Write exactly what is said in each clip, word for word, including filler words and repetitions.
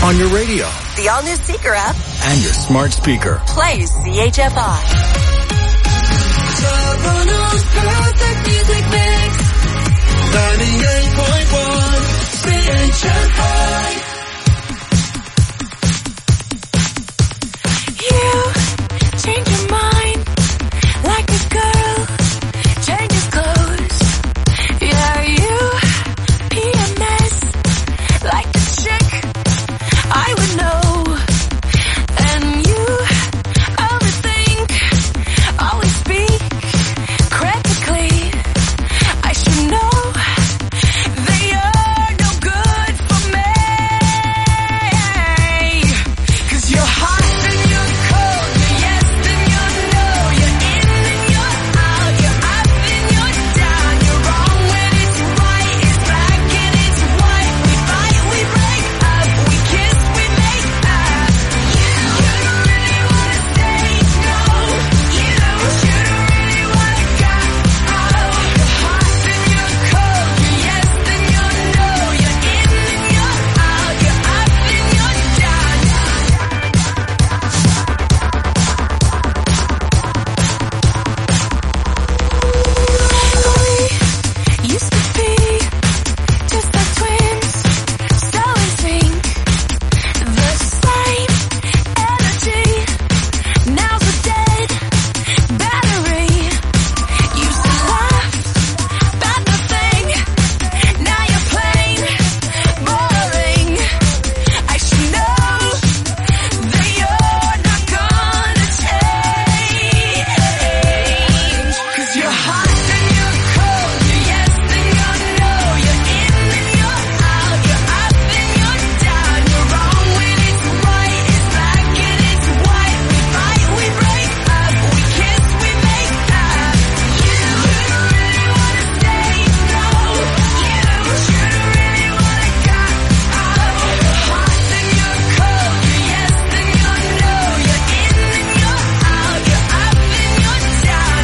on your radio, the all-new Seeker app, and your smart speaker. Play C H F I. Toronto's perfect music mix. ninety-eight point one C H F I. You change your mind like a girl changes clothes. Yeah, you P M S like the chick I would know. And you overthink, always speak critically. I should know that you're no good for me. 'Cause you're hot and you're cold, you're yes and you're no, you're in and you're out, you're up and you're down, you're wrong when it's right, it's black and it's white, we fight, we break up, we kiss, we make up. You, you don't really wanna say no, you, you don't really wanna go. You're hot and you're cold, you're yes and you're no, you're in and you're out, you're up and you're down. We used to be just like twins, so in sync, the same energy. Now's a dead battery. Used to laugh about nothing, now you're plain boring. I should know that you're not gonna change. 'Cause you're hot and you're cold, you're yes and you're no, you're in and you're out, you're up and you're down, you're wrong when it's right, it's black and it's white, we fight, we break up, we kiss, we make up. You don't really wanna say no, you shouldn't really wanna go. You're hot and you're cold, you're yes and you're no, you're in and you're out, you're up and you're down.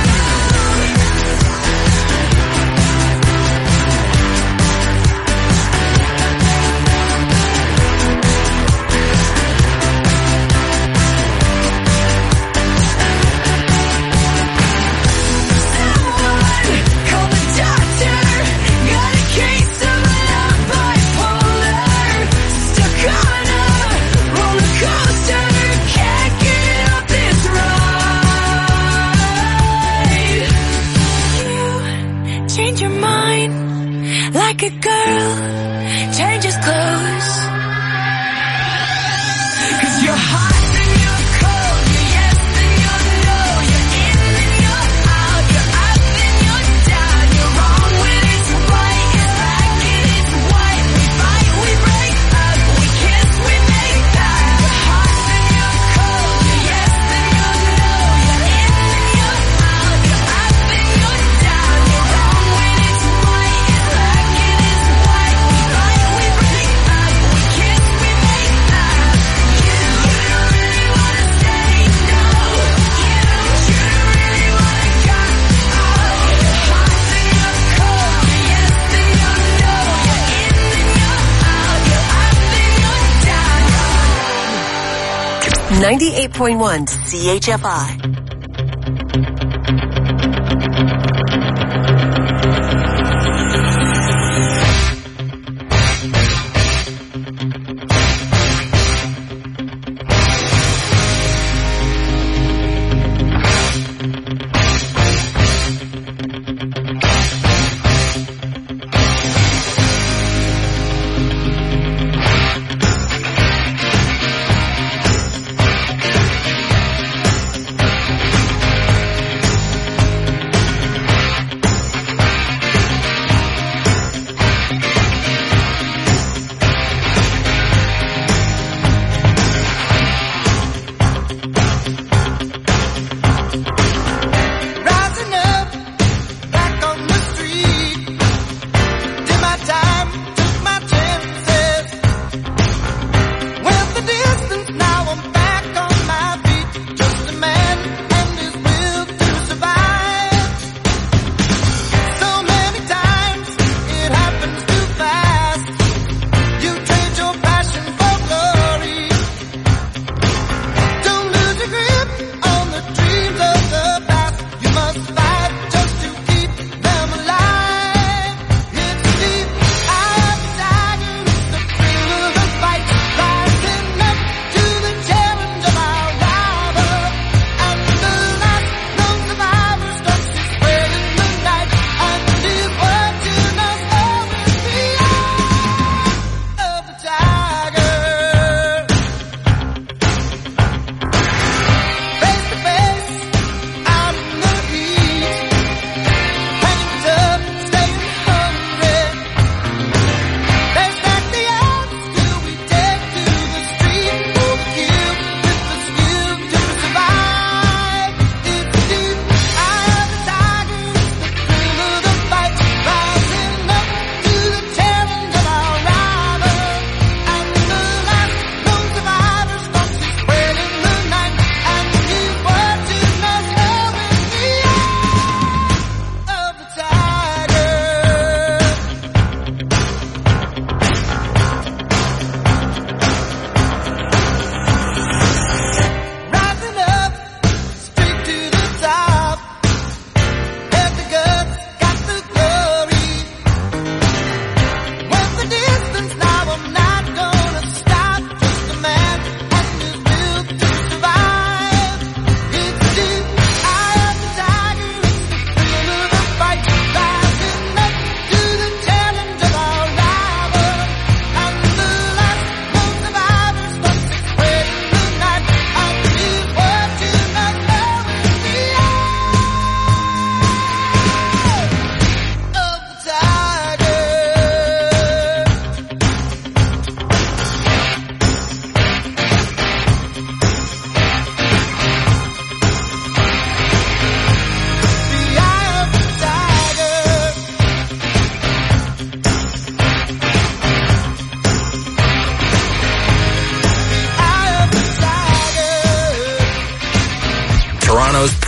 Someone call the doctor. Got a case of love bipolar. Stuck on a roller coaster. Can't get off this ride. You change your mind like a girl changes clothes. 'Cause you're hot and you're cold, you're yes and you're no, you're in and you're out, you're up and you're down, you're wrong when it's right, it's black and it's white, we fight, we break up, we kiss, we make up. You're hot and you're cold, you're yes and you're no, you're in and you're out, you're up and you're down, you're wrong when it's right, it's black and it's white, we fight, we break up, we kiss, we make up. You, you don't really wanna say no, you shouldn't really wanna go. You're hot and you're cold, you're yes and you're no, you're in and you're out, you're up and you're down. ninety-eight point one C H F I.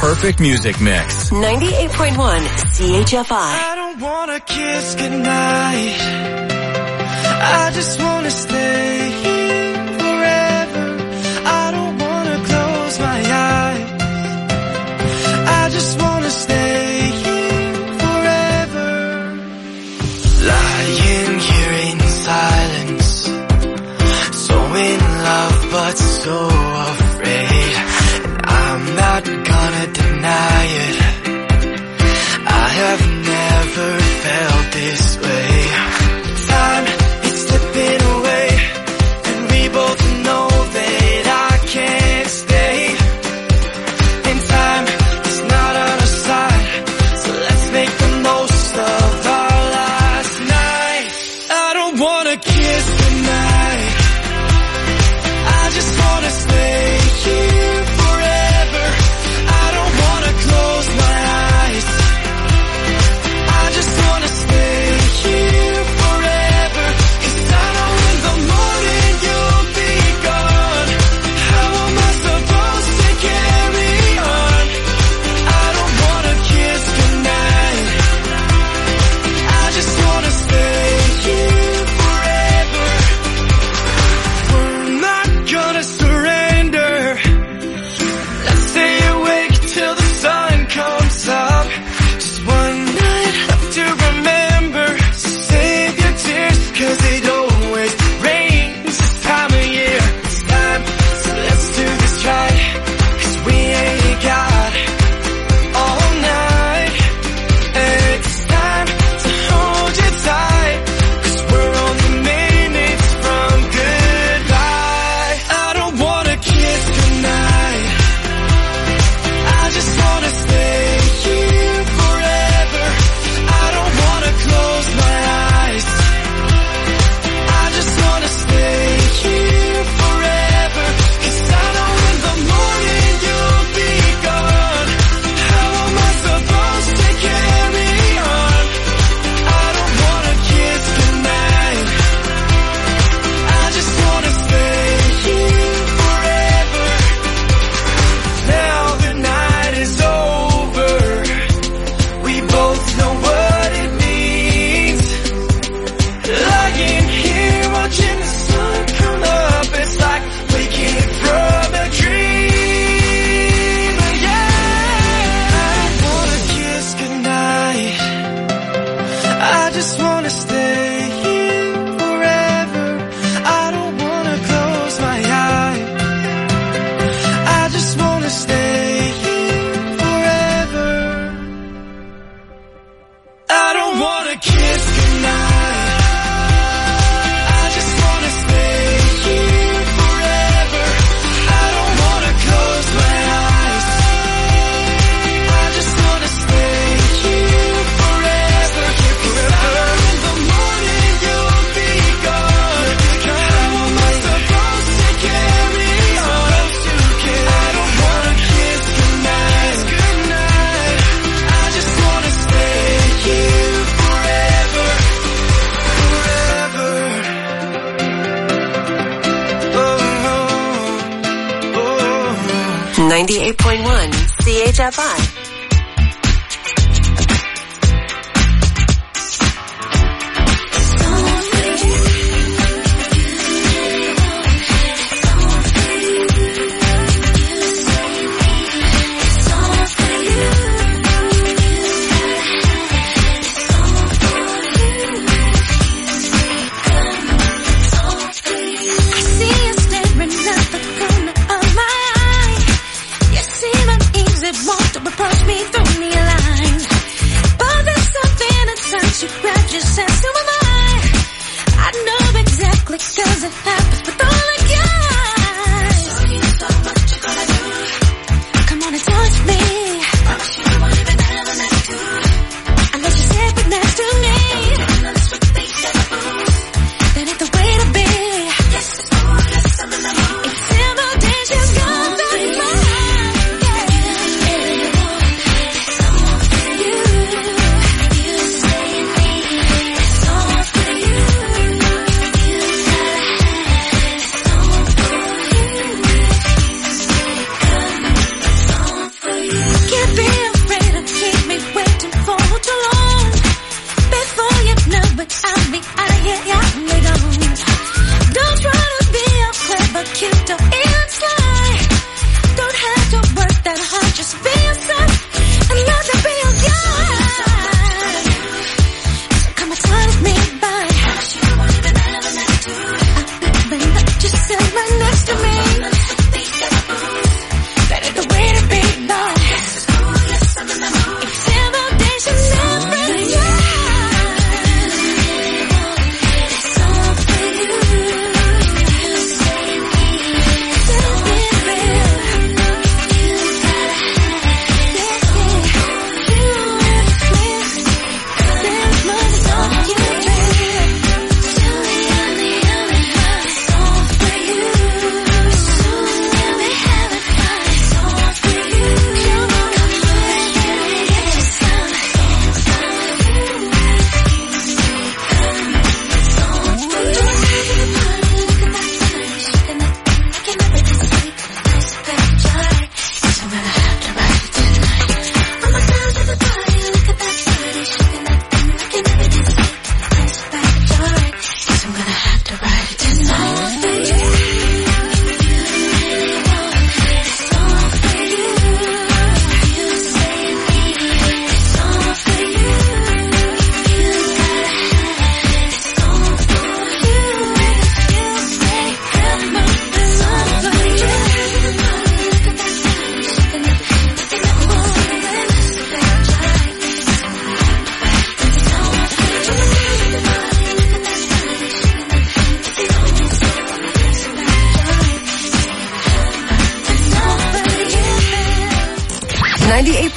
perfect music mix. ninety-eight point one C H F I. I don't wanna kiss goodnight. I just wanna stay here forever. I don't wanna close my eyes. I just wanna stay here forever. Lying here in silence, so in love but so afraid. And I'm not gonna deny it, I have never felt this way. Time is slipping away, and we both know that I can't stay. And time is not on our side, so let's make the most of our last night. I don't wanna kiss goodnight, I just wanna stay here forever. I don't wanna close my eyes, I just wanna stay here forever. 'Cause I know in the morning you'll be gone. How am I supposed to carry on? I don't wanna kiss goodnight, I just wanna stay here forever. We're not gonna surrender, let's stay awake till the sun comes up. Just one night left to remember, so save your tears, 'cause it always rains this time of year. It's time, so let's do this right, 'cause we ain't got all night. It's time to hold you tight, 'cause we're only minutes from goodbye. I don't wanna kiss goodnight, I just wanna stay here forever. I don't wanna close my eyes, I just wanna stay here forever. 'Cause I know in the morning you'll be gone. How am I supposed to carry on? I don't wanna kiss goodnight, I just wanna stay here forever. Now the night is over, we both know what it means. Lying here watching the sun come up, it's like waking from a dream. Yeah, I don't wanna kiss goodnight, I just wanna stay here forever. I don't wanna close my eyes, I just wanna stay here forever. I don't wanna kiss goodnight, I just wanna stay here forever. I don't wanna close my eyes, I just wanna stay here forever. 'Cause in the morning you'll be gone. How am I supposed to carry on? I don't wanna kiss goodnight, I just wanna stay here forever, forever. Oh, oh, ninety-eight point one C H F I. I see you staring at the corner of my eye. You seem uneasy, want to approach me through the line. But there's something inside you, grab your sense, who am I? I know exactly, 'cause it happens with all the guys. Come on and touch me, unless you sit right next to me. That ain't the way to be. It's simple dishes gone very fine. Yeah.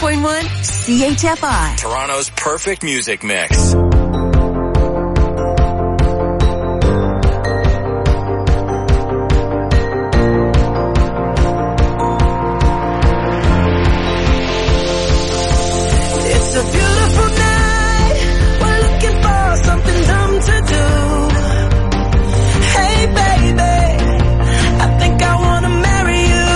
point one C H F I. Toronto's perfect music mix. It's a beautiful night. We're looking for something dumb to do. Hey baby, I think I wanna marry you.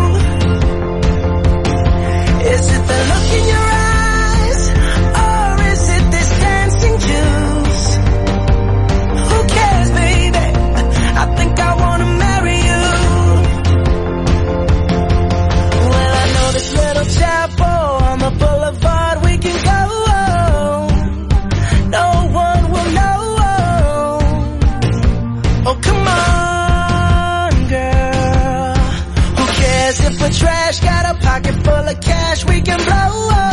Is it the look in your eyes, or is it this dancing juice? Who cares, baby? I think I wanna marry you. Well, I know this little chapel on the boulevard we can go. No one will know. Oh, come on, girl. Who cares if we're trash? Got a pocket full of cash we can blow.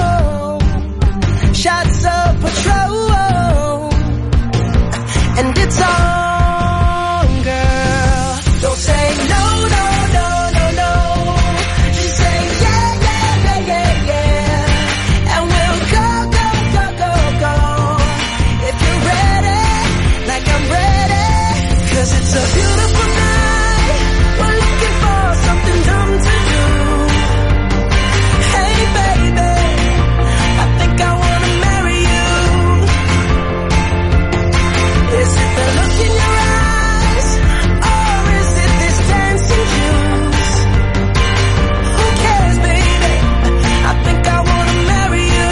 Shots of Patrol. And it's on, girl. Don't say no, no, no, no, no. Just say yeah, yeah, yeah, yeah, yeah. And we'll go, go, go, go, go. If you're ready, like I'm ready. Cause it's a beautiful night. We're looking for something dumb to do. Hey baby, I think I wanna marry you. Is it the look in your eyes, or is it this dancing juice? Who cares, baby? I think I wanna marry you.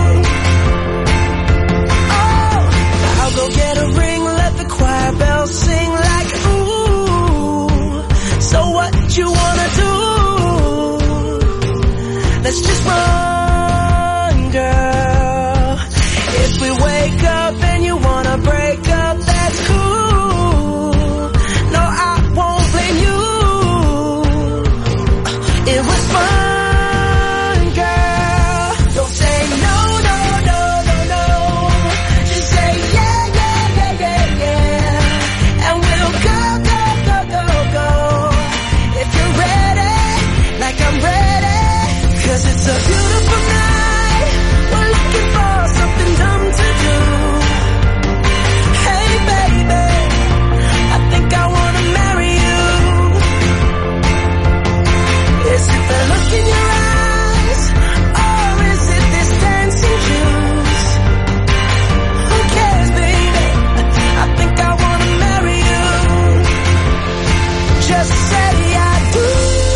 Oh, I'll go get a ring, let the choir bells sing like ooh. So what you wanna do? Let's just run, girl. If we wake up and you wanna break up, that's cool. No, I won't blame you. It was fun, girl. Don't say no, no, no, no, no. Just say yeah, yeah, yeah, yeah, yeah. And we'll go, go, go, go, go. If you're ready, like I'm ready. Cause it's a beautiful night. We're looking for something dumb to do. Hey baby, I think I wanna marry you. Is it the look in your eyes, or is it this dancing juice? Who cares, baby? I think I wanna marry you. Just say I do.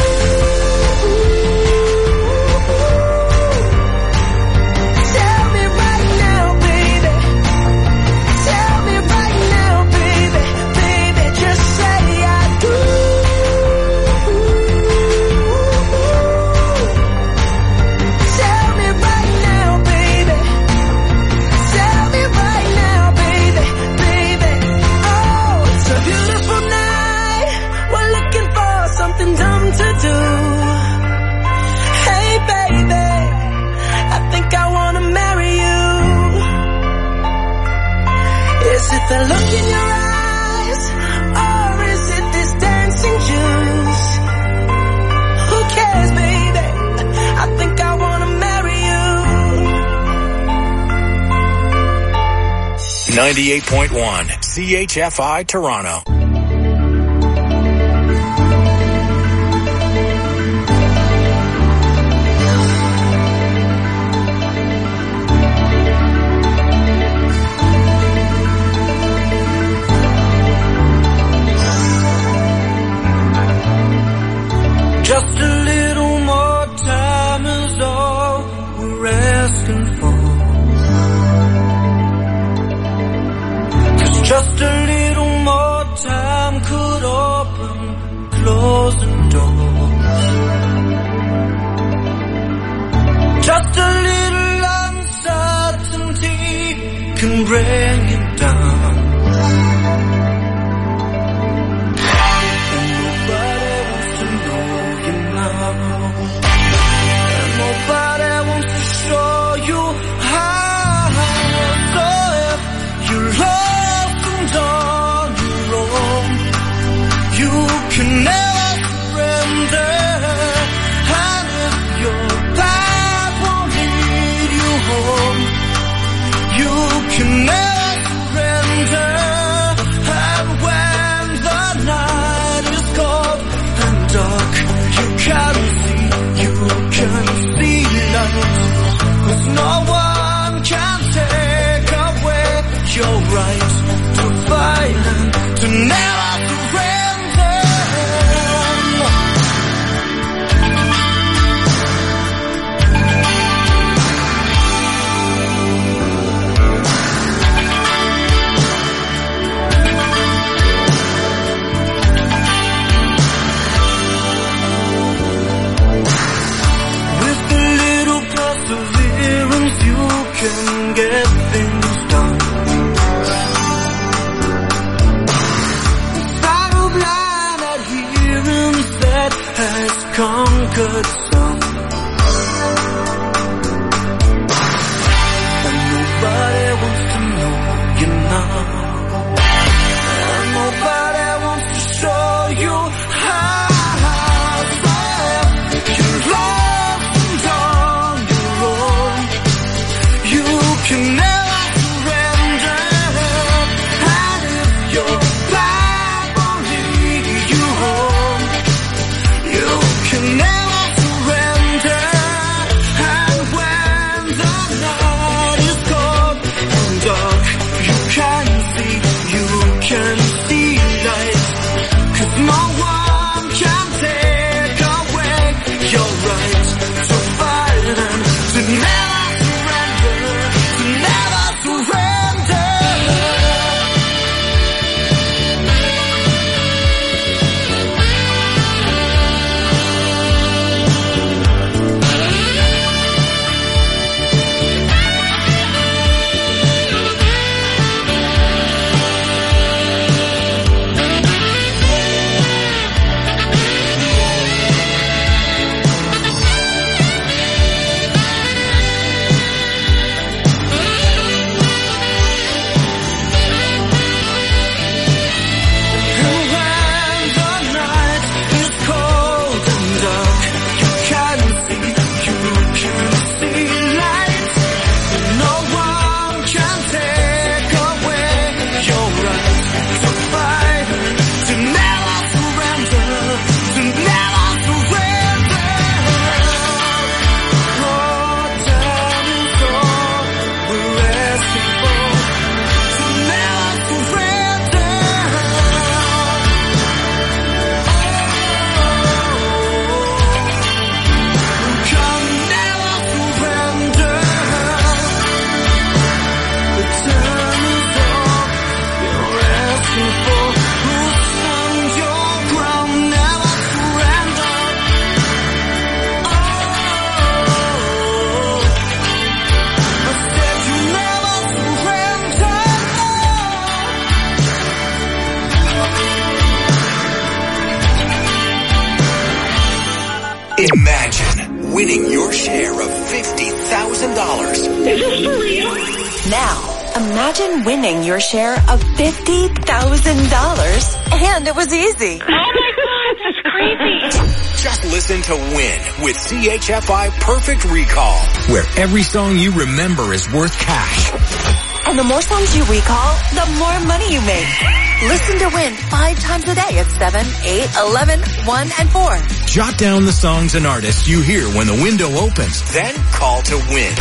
Tell me right now, baby. Tell me right now, baby. Baby, just say I do. Tell me right now, baby. Tell me right now, baby. Baby, oh, it's a beautiful night. We're looking for something dumb to do. Hey baby, I think I wanna marry you. Is it the look in your eyes, or is it this dancing juice? Who cares, baby? I think I wanna marry you. ninety-eight point one C H F I Toronto. Just a little more time is all we're asking for. Cause just a little more time could open closing doors. Just a little uncertainty can bring it down. And nobody wants to know you now. And nobody wants to show you how. So if you're lost and on your own, you can never surrender. And if your path won't lead Imagine winning your share of fifty thousand dollars, and it was easy. Oh my God, that's crazy. Just listen to Win with C H F I Perfect Recall, where every song you remember is worth cash. And the more songs you recall, the more money you make. Listen to Win five times a day at seven, eight, eleven, one, and four. Jot down the songs and artists you hear when the window opens. Then call to Win.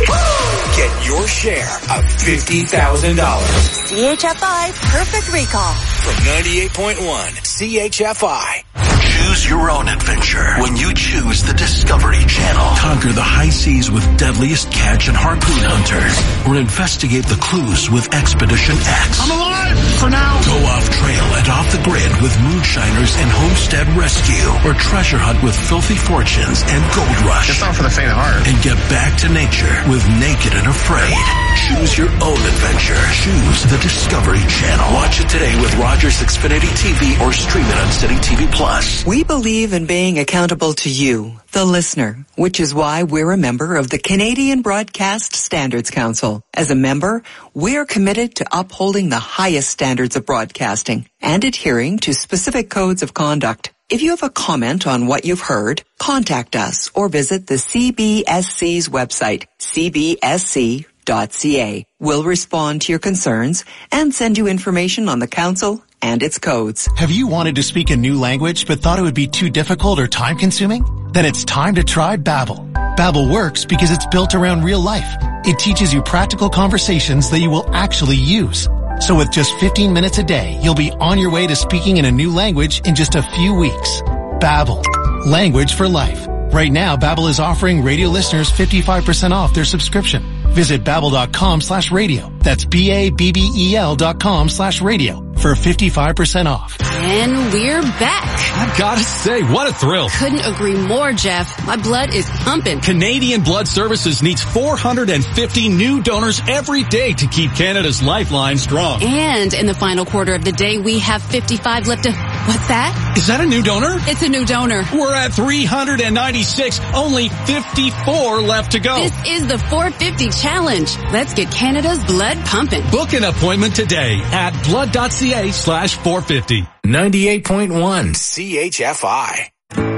Get your share of fifty thousand dollars. C H F I Perfect Recall. From ninety-eight point one C H F I. Choose your own adventure when you choose the Discovery Channel. Conquer the high seas with deadliest catch and harpoon hunters, or investigate the clues with Expedition X. I'm alive for now. Go off trail and off the grid with Moonshiners and Homestead Rescue, or treasure hunt with Filthy Fortunes and Gold Rush. It's not for the faint of heart. And get back to nature with Naked and Afraid. Choose your own adventure. Choose the Discovery Channel. Watch it today with Rogers Xfinity T V or stream it on City T V Plus. We believe in being accountable to you, the listener, which is why we're a member of the Canadian Broadcast Standards Council. As a member, we're committed to upholding the highest standards of broadcasting and adhering to specific codes of conduct. If you have a comment on what you've heard, contact us or visit the C B S C's website, c b s c dot c a. We'll respond to your concerns and send you information on the council and its codes. Have you wanted to speak a new language but thought it would be too difficult or time-consuming? Then it's time to try Babbel. Babbel works because it's built around real life. It teaches you practical conversations that you will actually use. So with just fifteen minutes a day, you'll be on your way to speaking in a new language in just a few weeks. Babbel. Language for life. Right now, Babbel is offering radio listeners fifty-five percent off their subscription. Visit babbel.com slash radio. That's B-A-B-B-E-L dot com slash radio for fifty-five percent off. And we're back. I've got to say, what a thrill. Couldn't agree more, Jeff. My blood is pumping. Canadian Blood Services needs four hundred fifty new donors every day to keep Canada's lifeline strong. And in the final quarter of the day, we have fifty-five left to... What's that? Is that a new donor? It's a new donor. We're at three hundred ninety-six, only fifty-four left to go. This is the four fifty challenge. Let's get Canada's blood pumping. Book an appointment today at blood.ca slash 450. ninety-eight point one C H F I.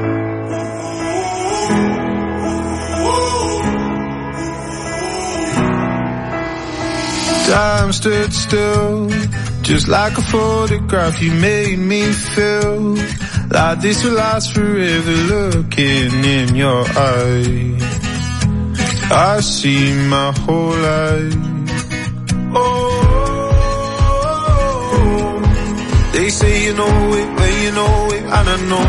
Time stood still, just like a photograph. You made me feel like this will last forever. Looking in your eyes, I see my whole life. Oh, they say you know it, but you know it, and I know.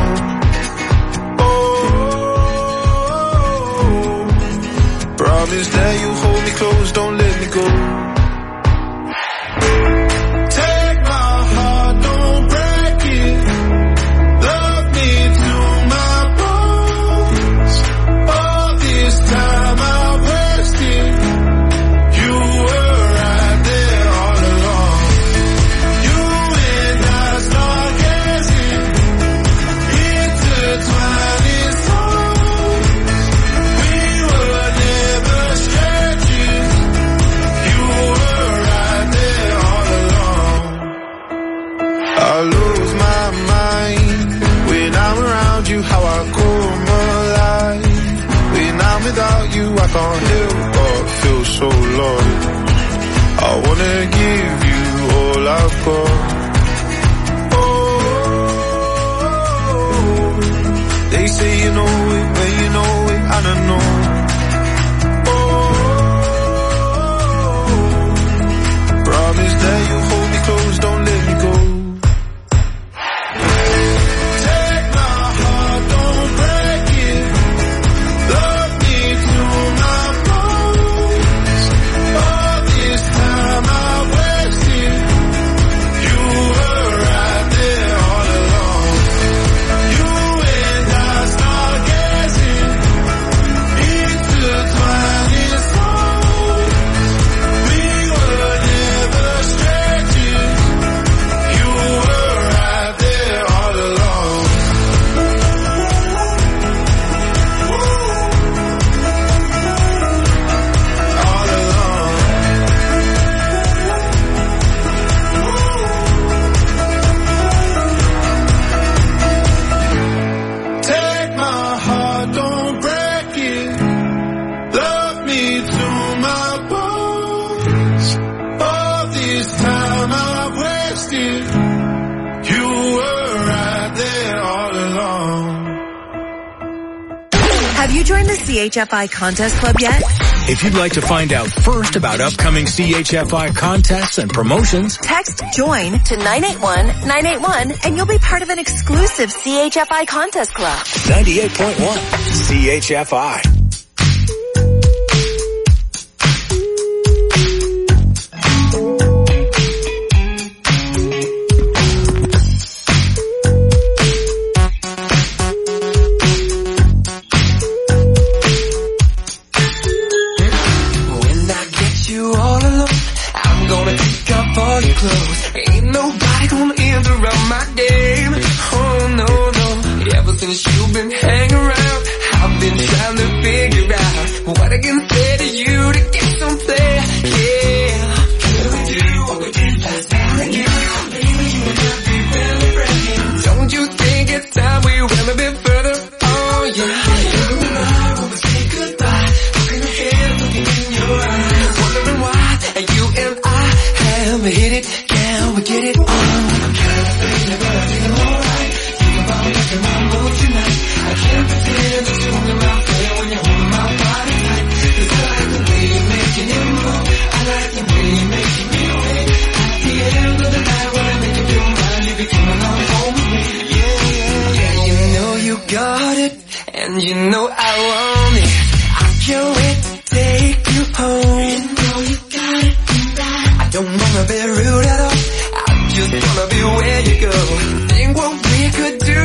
Oh, promise that you hold me close, don't let me go. I can't help but feel so lost. I wanna give you all I've got. Oh, they say you know it, but you know it, and I know. Oh, promise that you hold me close, don't let me go. this time I've wasted. You were right there all along. Have you joined the C H F I Contest Club yet? If you'd like to find out first about upcoming C H F I contests and promotions, text JOIN to nine eight one nine eight one and you'll be part of an exclusive C H F I Contest Club. ninety-eight point one C H F I. Clothes. Ain't nobody gonna interrupt my game. Oh no, no. Ever since you've been hanging around, I've been trying to figure out what I can say to you to get some play. Yeah. Can we do what we did last time again? Baby, you and I be really friends. Don't you think it's time we went a bit further? Oh yeah. You and I wanna say goodbye. Looking ahead, looking in your eyes, wondering why you and I have hit it. Can we get it on? I'm kinda feeling, but I feel alright. Think about making my move tonight. I can't pretend to swing in my fair when you're holding my body tight. Cause I like the way you're making it move. I like the way you're making me wait. At the end of the night when I make up your mind, you be coming on home with me. Yeah, yeah, yeah, you know you got it, and you know I want it. I can't wait to take you home. You know you got it, and I don't wanna be rude at all. Just wanna be where you go. Think what we could do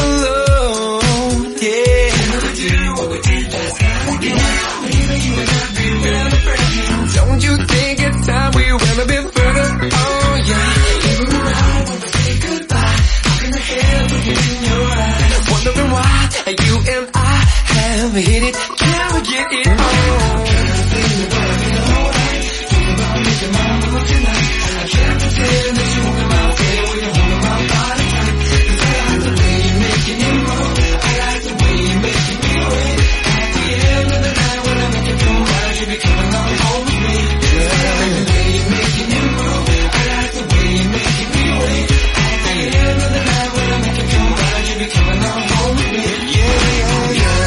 alone. Yeah. Can we do what we did last time again? Maybe you and I be really friends. Don't you think it's time we went a bit further? Oh yeah. You and I wanna say goodbye. Looking ahead, looking in your eyes, wondering why you and I have hit it. Can we get it on? I'm kinda feeling, but I feel alright. Think about making my move tonight. I can't pretend that you want my way when you're holding my body tight. Cause I like the way you're making it move. I like the way you're making me wait. At the end of the night when I make it go right, you be coming on home with me. Cause I like the way you're making it move. I like the way you're making me wait. At the end of the night when I make it go right, you be coming on home with me. Yeah, yeah, yeah.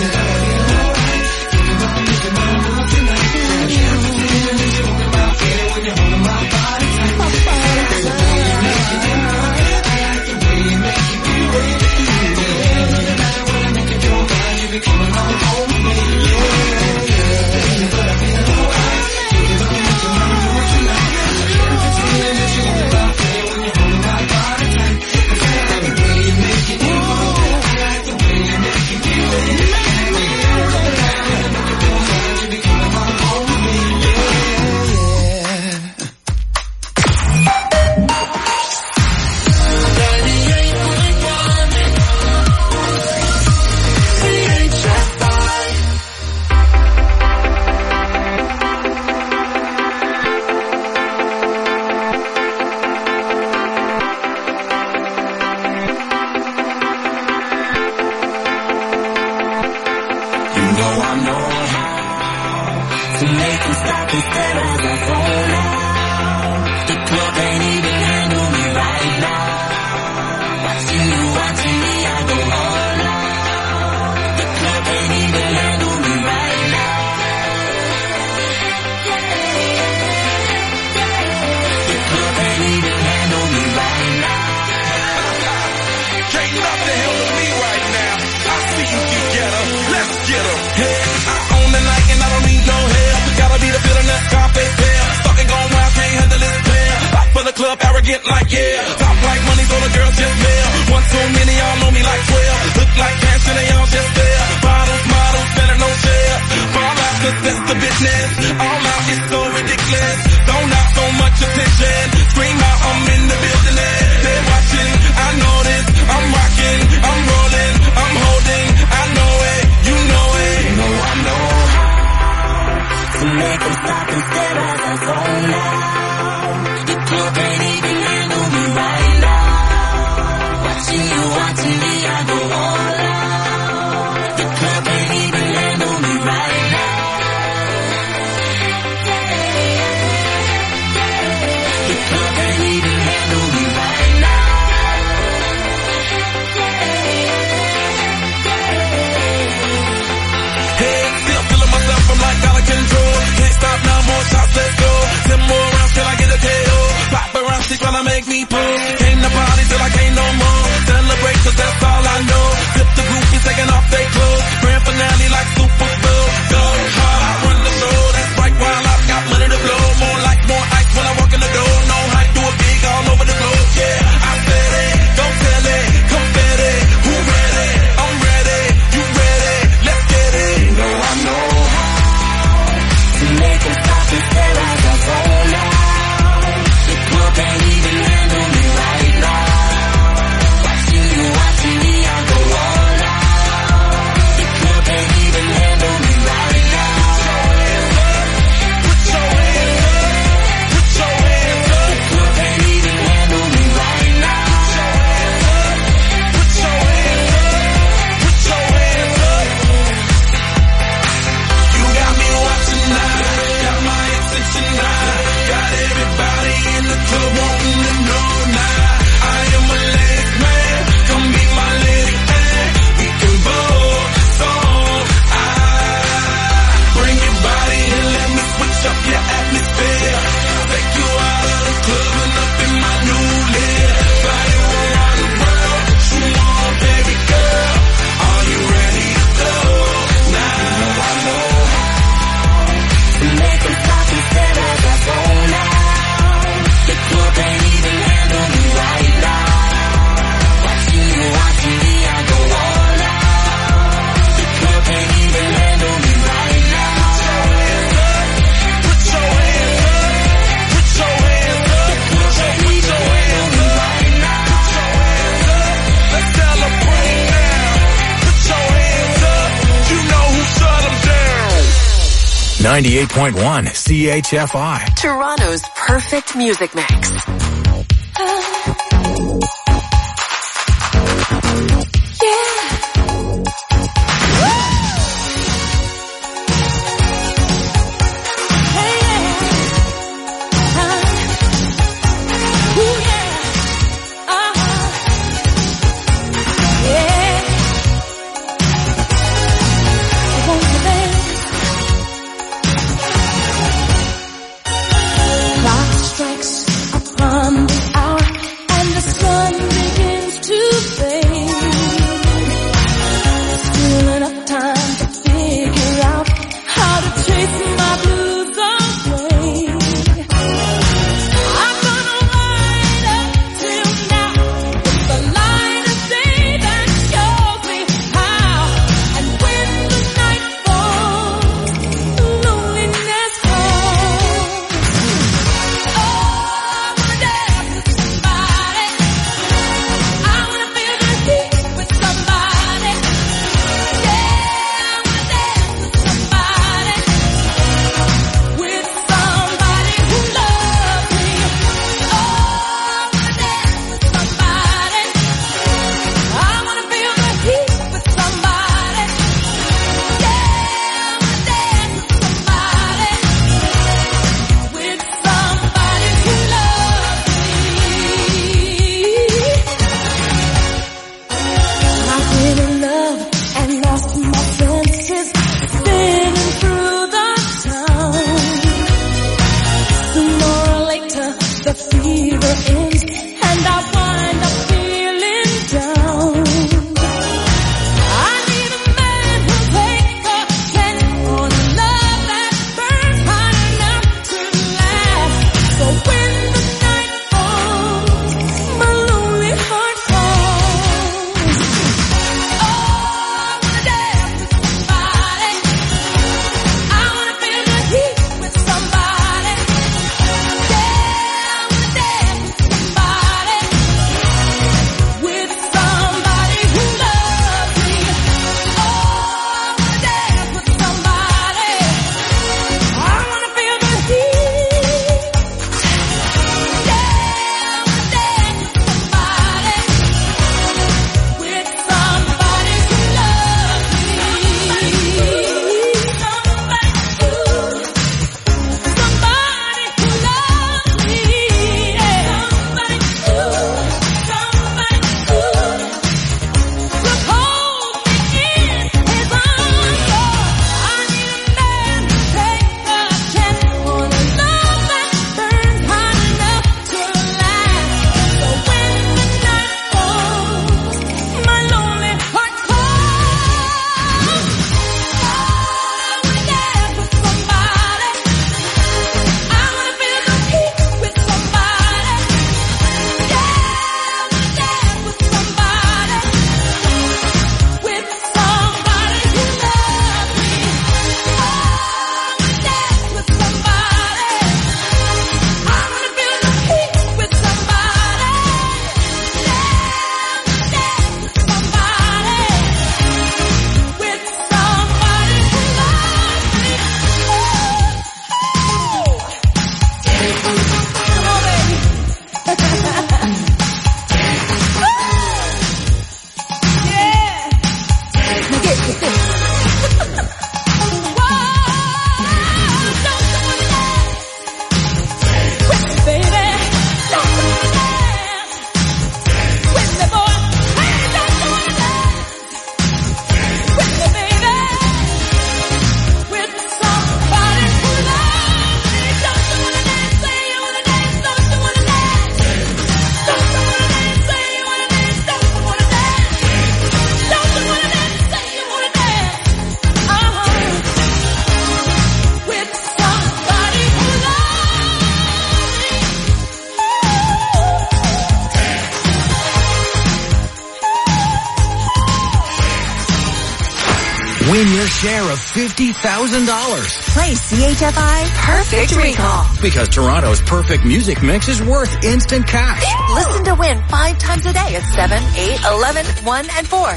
Think about making my move tonight. I can't pretend that you want my way when you're holding my body tight. I like the way you're making it move. I like the way you're making me wait. At the end of the night when I make it go right, you be coming on home with me. Yeah, yeah, yeah. But I feel alright. Think about making my move tonight. I can't pretend that you want my way when you're holding my body tight. Cause I like the way you're making it move. I like the way you're making me wait. At the end of the night when I make it go right, you be coming on home with me. Yeah, yeah. Arrogant like yeah, top like money so the girls just mail. One too many, y'all know me like twelve. Look like cash and they all just there. Bottles, models, better no share. Fall out cause that's the business. All out is so ridiculous. Don't out so much attention. Scream out, I'm in the building. They're watching, I know this. I'm rocking, I'm rolling, I'm holding. I know it, you know it. You know I know how to make them stop and stare as I phone now. The club ain't even handle me right now. Watching you, watching me, I go all out. The club ain't even handle me right now. she tryna make me pull. Came to party till I can't no more. Celebrate cause that's all I know. Tip the groupies taking off their clothes. Grand finale like Super Bowl. Go hard, I run the show. That's right while I've got money to blow. More like more ice when I walk in the door. No hype, do a big all over the globe. Yeah, I said it, don't tell it, confetti. Who ready? I'm ready, you ready? Let's get it. You know I know how to make them stop and stare as I roll out. The club ain't even handle me right now. Watching you, watching me, I go all out. The club ain't even handle me right now. Put your hands up, put your hands up. The club ain't even handle me right now. Put your hands up, put your hands up. You got me watching now, got my attention now. Got everybody in the club wanting to know now. I am a ladies man, come be my lady man. We can both song. I bring your body and let me switch up your atmosphere. Take you out of the club and up in my new lair. Fly you around the world, shoot on baby girl. Are you ready to go? Now I know how to make them stop and stare as I zone out. The club ain't even handle me right now. Watching you, watching me, I go all out. The club ain't even handle me right now. Put your hands up, put your hands up, put your hands up. Put your hands up right now. Put your hands up, let's celebrate now. Put your hands up, you know who shut them down. ninety-eight point one C H F I. Toronto's perfect music mix. Clock strikes upon the hour and the sun begins to fade. Still enough time to figure out how to chase my blues away. I'm gonna ride up till now with the light of day that shows me how. And when the night falls, loneliness falls. Oh, I wanna dance with somebody. I wanna feel the heat with somebody. Yeah, I wanna dance with somebody. With somebody who loves me. Oh, I wanna dance with somebody. I wanna feel the heat with somebody. Yeah, I wanna dance with somebody. With somebody who loves me. I've been in love and lost my senses, spinning through the town. Sooner or later, the fever ends, and I wind up feeling down. I need a man who'll take a chance on a love that burns hot enough to last. So when the night falls, my lonely heart calls. Oh, I wanna dance with somebody. I wanna feel the heat with somebody. Yeah, I wanna dance with somebody. your share of fifty thousand dollars. Play C H F I Perfect Recall. Because Toronto's perfect music mix is worth instant cash. Listen to win five times a day at seven, eight, eleven, one, and four.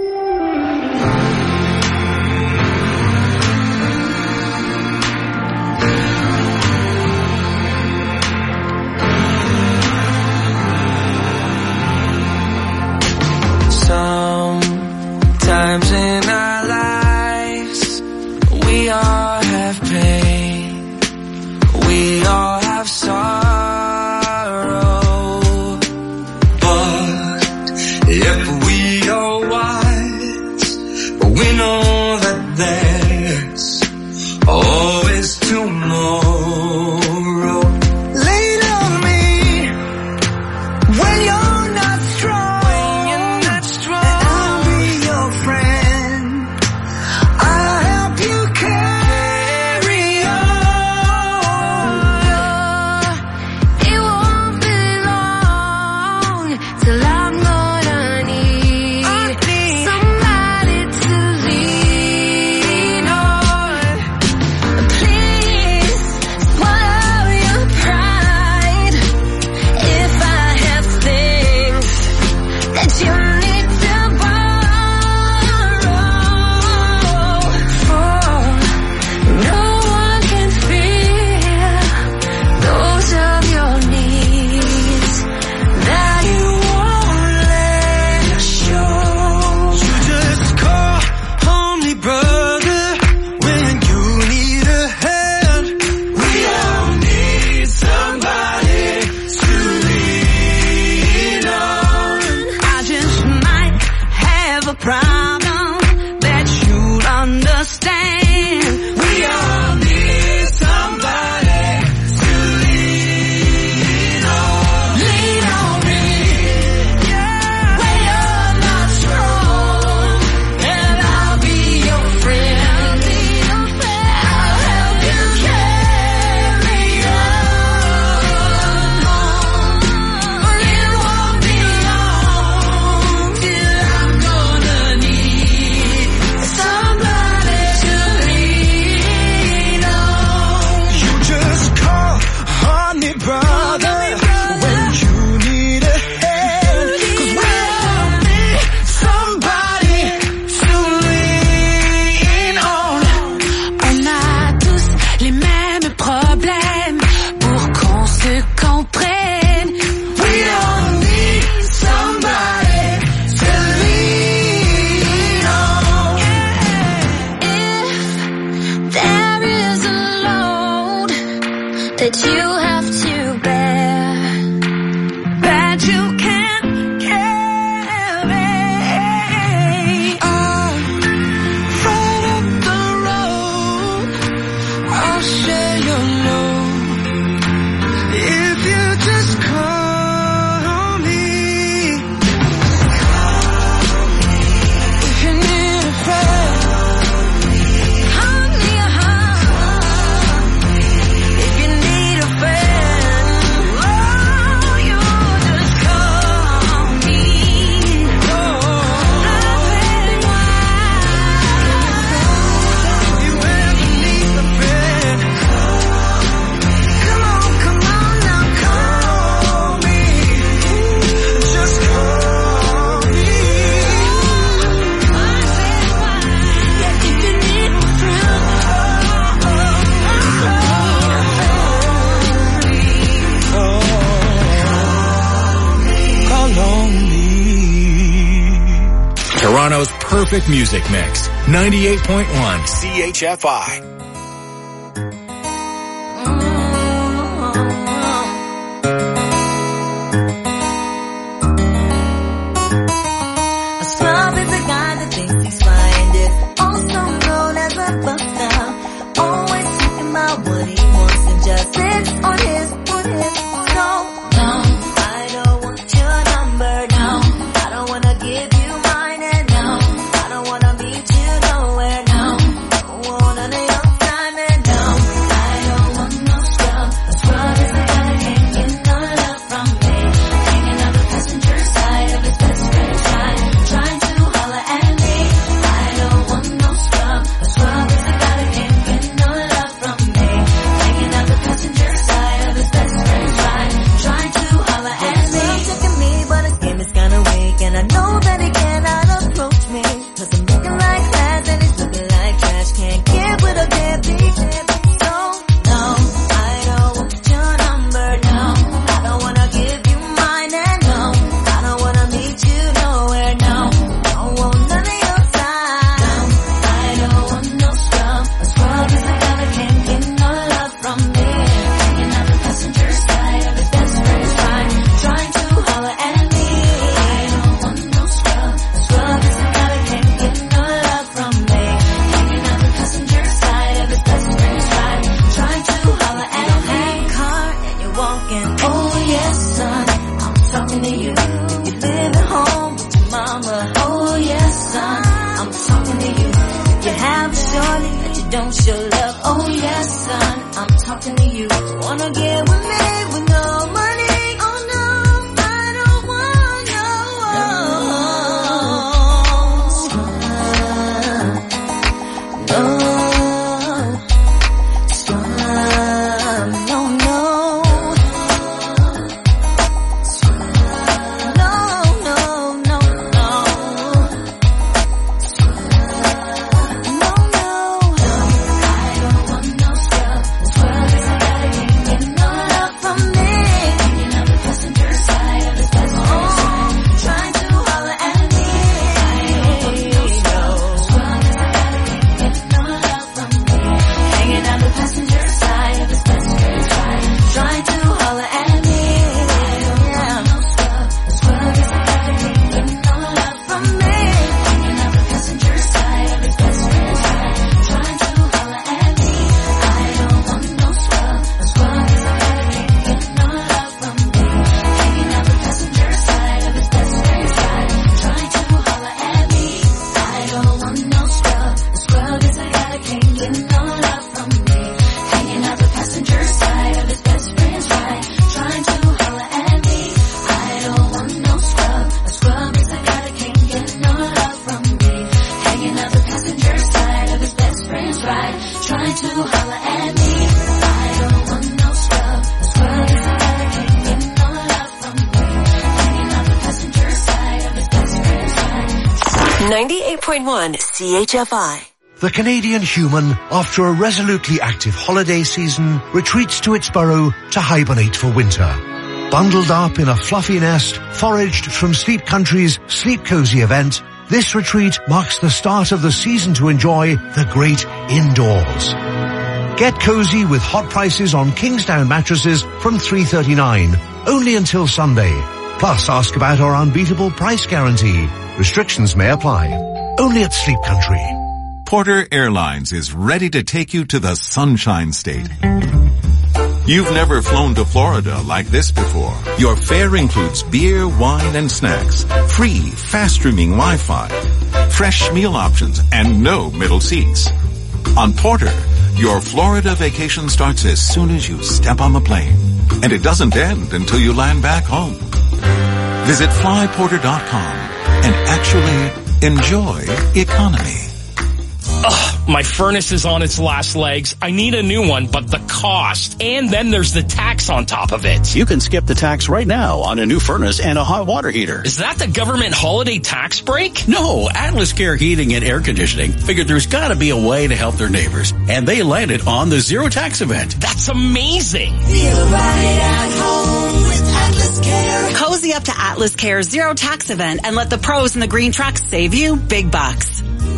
Sometimes in our lives, we all have pain, we all have sorrow, but if we are wise, we know that there's always tomorrow. Lean on me when you're not strong. Toronto's perfect music mix. ninety-eight point one C H F I. Give you mine and no, I don't wanna meet you nowhere, no, I wanna know your ninety-eight point one C H F I. The Canadian human, after a resolutely active holiday season, retreats to its burrow to hibernate for winter. Bundled up in a fluffy nest, foraged from Sleep Country's Sleep Cozy event, this retreat marks the start of the season to enjoy the great indoors. Get cozy with hot prices on Kingsdown mattresses from three thirty-nine, only until Sunday. Plus, ask about our unbeatable price guarantee. Restrictions may apply. Only at Sleep Country. Porter Airlines is ready to take you to the Sunshine State. You've never flown to Florida like this before. Your fare includes beer, wine, and snacks, free, fast-streaming Wi-Fi, fresh meal options, and no middle seats. On Porter, your Florida vacation starts as soon as you step on the plane, and it doesn't end until you land back home. Visit fly porter dot com and actually enjoy economy. Ugh, my furnace is on its last legs. I need a new one, but the cost. And then there's the tax on top of it. You can skip the tax right now on a new furnace and a hot water heater. Is that the government holiday tax break? No, Atlas Care Heating and Air Conditioning figured there's gotta be a way to help their neighbors. And they landed on the zero tax event. That's amazing. Feel right at home with Atlas Care. Cozy up to Atlas Care's zero tax event and let the pros in the green trucks save you big bucks.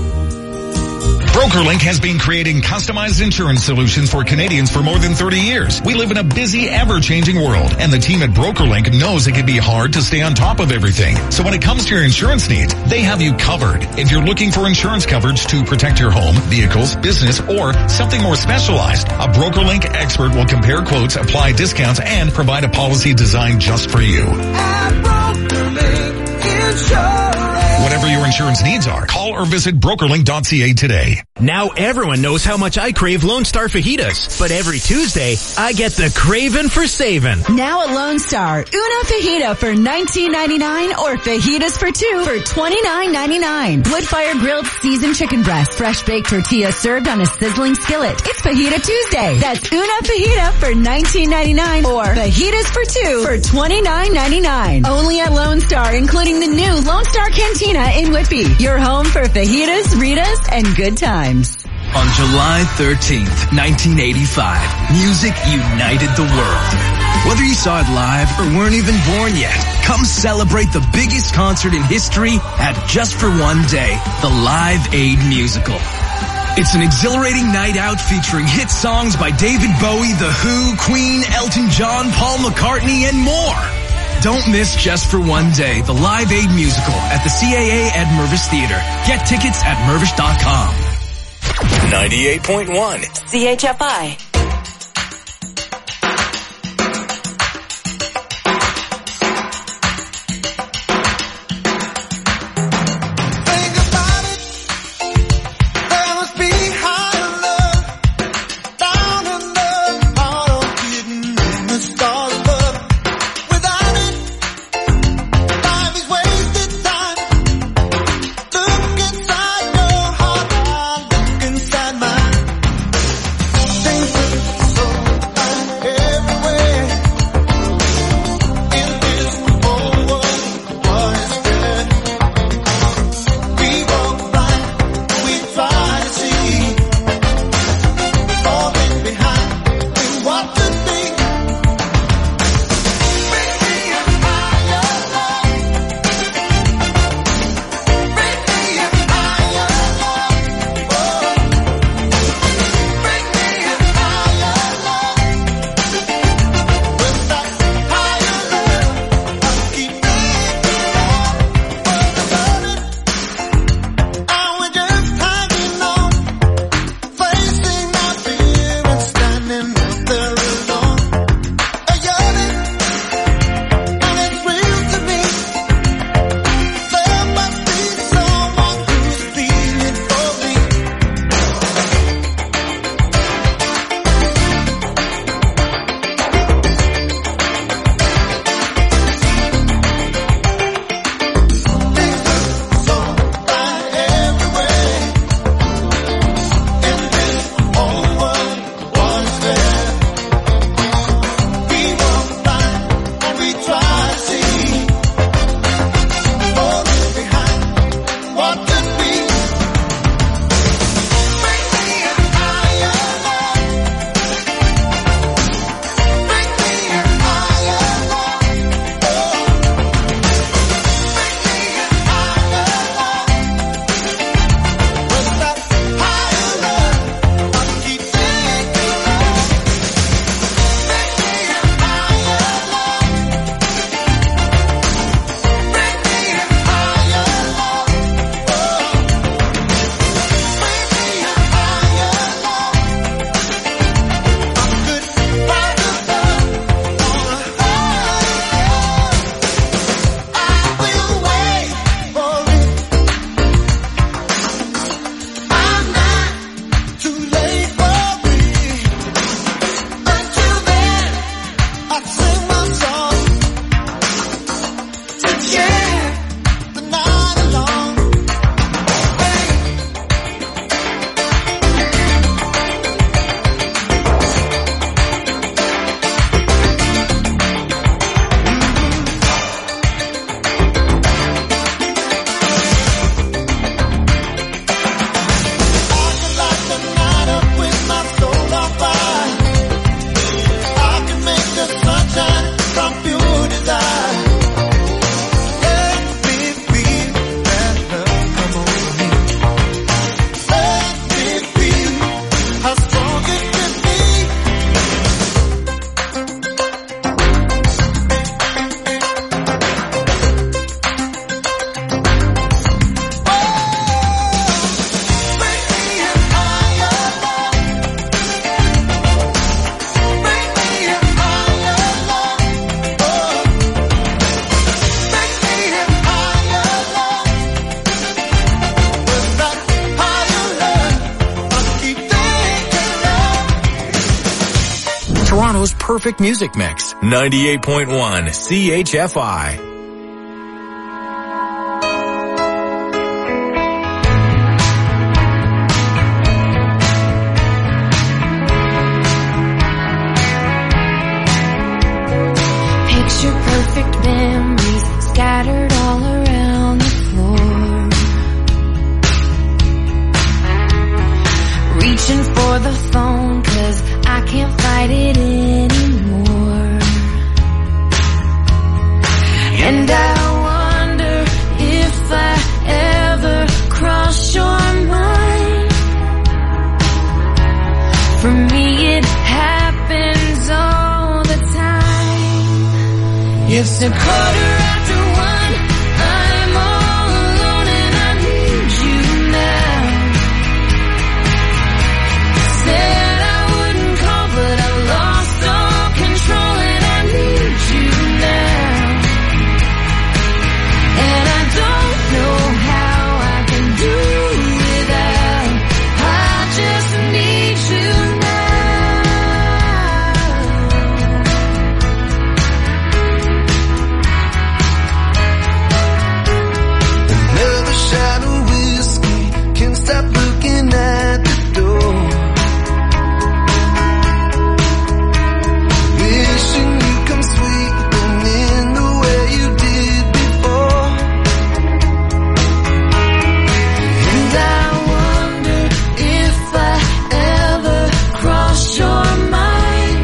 BrokerLink has been creating customized insurance solutions for Canadians for more than thirty years. We live in a busy, ever-changing world, and the team at BrokerLink knows it can be hard to stay on top of everything. So when it comes to your insurance needs, they have you covered. If you're looking for insurance coverage to protect your home, vehicles, business, or something more specialized, a BrokerLink expert will compare quotes, apply discounts, and provide a policy designed just for you. At BrokerLink Insurance. Whatever your insurance needs are, call or visit brokerlink dot c a today. Now everyone knows how much I crave Lone Star fajitas, but every Tuesday, I get the craving for saving. Now at Lone Star, una fajita for nineteen ninety-nine or fajitas for two for twenty-nine ninety-nine. Wood-fire grilled seasoned chicken breast, fresh baked tortillas served on a sizzling skillet. It's Fajita Tuesday. That's una fajita for nineteen ninety-nine or fajitas for two for twenty-nine ninety-nine. Only at Lone Star, including the new Lone Star Cantina in Whitby. Your home for fajitas, Ritas, and good times. On July thirteenth, nineteen eighty-five, music united the world. Whether you saw it live or weren't even born yet, come celebrate the biggest concert in history at Just for One Day, the Live Aid Musical. It's an exhilarating night out featuring hit songs by David Bowie, The Who, Queen, Elton John, Paul McCartney, and more. Don't miss Just for One Day, the Live Aid Musical at the C A A at Mervis Theater. Get tickets at mervis dot com. ninety-eight point one C H F I. Things perfect music mix. ninety-eight point one C H F I. Picture perfect memories scattered all around the floor. Reaching for the phone 'cause I can't fight it anymore. And I wonder if I ever cross your mind. For me it happens all the time. It's a quarter after one, I'm all alone and I need you now. Said I wouldn't call but I lost all control and I need you now. And I don't know how I can do without. I just need you now. Another shot of whiskey, can't stop looking at the door. Wishing you come sweeping in the way you did before. And I wonder if I ever cross your mind.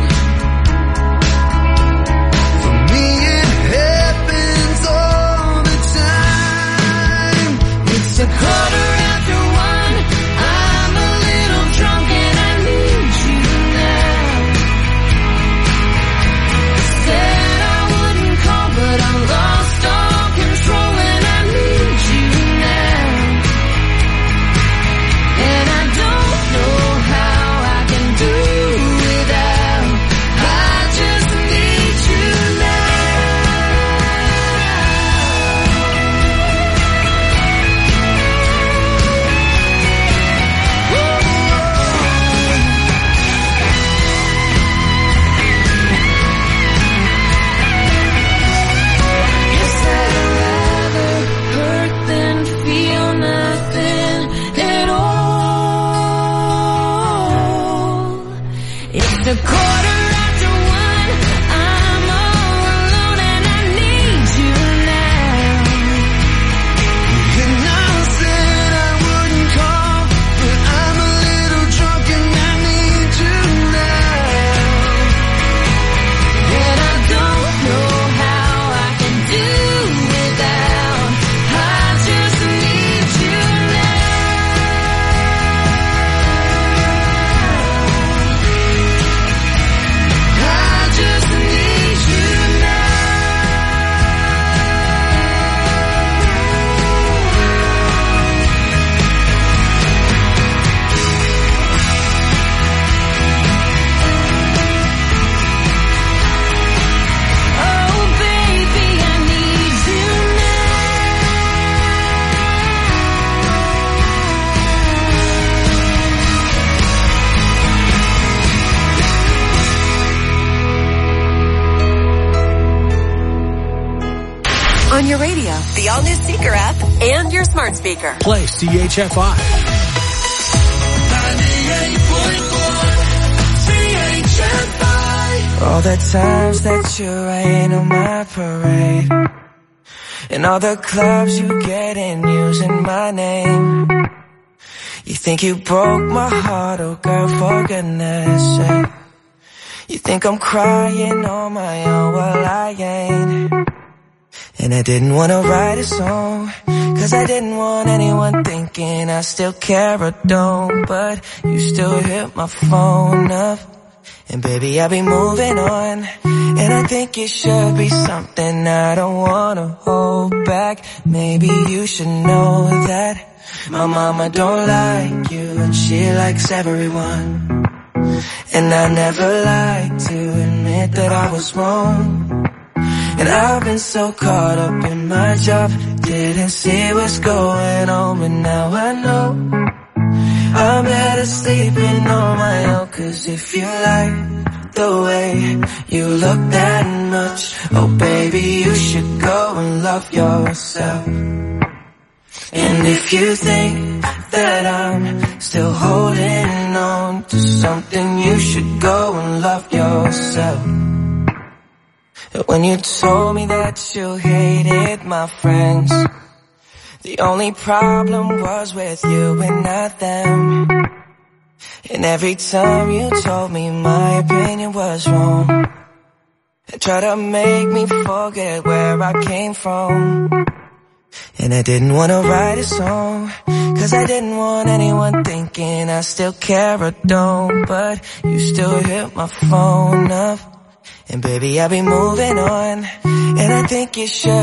For me it happens all the time. It's a quarter after one, I'm a little drunk and I need you now. Said I wouldn't call but I lost all control and I need you now. And I don't know how I can do without. I just need you Guess I'd rather hurt than feel nothing at all. It's a quarter after one, I'm all alone and I need you now. And I said I wouldn't call, but I'm a little drunk and I need you now. And I don't know how I can do without. I just need you now. I just need you now. Oh baby, I need you On your radio, the all-new Seeker app, and your smart speaker. Play C H F I. All the times that you rain on my parade, and all the clubs you get in using my name. You think you broke my heart, oh girl, for goodness sake. You think I'm crying on my own, well I ain't. And I didn't wanna write a song, 'cause I didn't want anyone thinking I still care or don't. But you still hit my phone up, and baby I'll be moving on. And I think it should be something I don't wanna hold back. Maybe you should know that my mama don't like you and she likes everyone. And I never like to admit that I was wrong. And I've been so caught up in my job, didn't see what's going on, but now I know I'm better sleeping on my own. 'Cause if you like the way you look that much. Oh baby, you should go and love yourself. And if you think that I'm still holding on to something, you should go and love yourself. When you told me that you hated my friends, the only problem was with you and not them. And every time you told me my opinion was wrong, and tried to make me forget where I came from. And I didn't want to write a song, cause I didn't want anyone thinking I still care or don't. But you still hit my phone up, and baby, I'll be moving on, and I think you should.